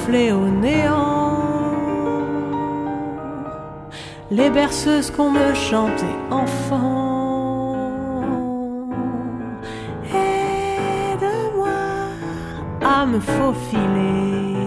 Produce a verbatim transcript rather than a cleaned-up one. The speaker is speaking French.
soufflé au néant, les berceuses qu'on me chantait enfant. Aide-moi à me faufiler